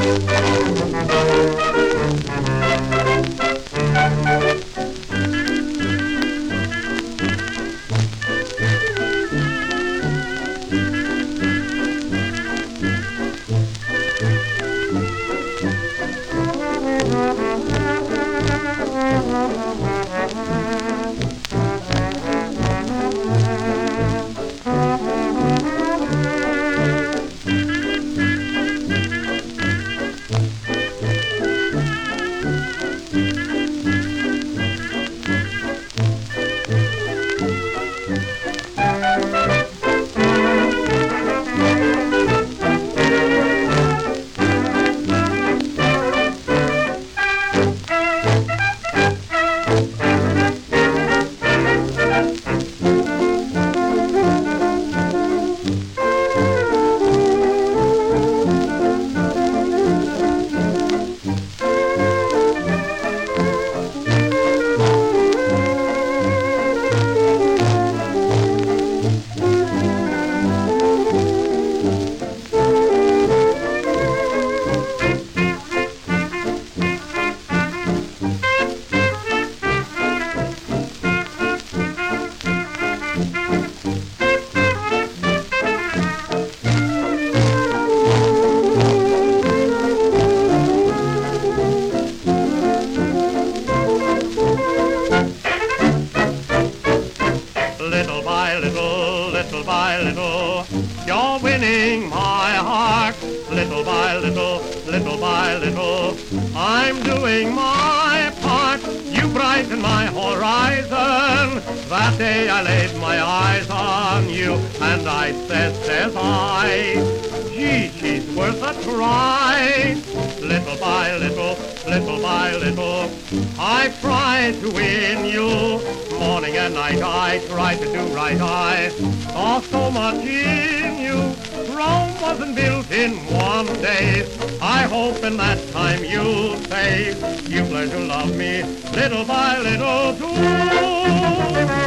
little by little, you're winning my heart. Little by little, little by little, I'm doing my part. You brighten my horizon. That day I laid my eyes on you, and I says I, gee, she's worth a try. Little by little, little by little, I try to win you. Morning and night I try to do right. I saw so much in you. Rome wasn't built in one day. I hope in that time you'll say you've learned to love me little by little too.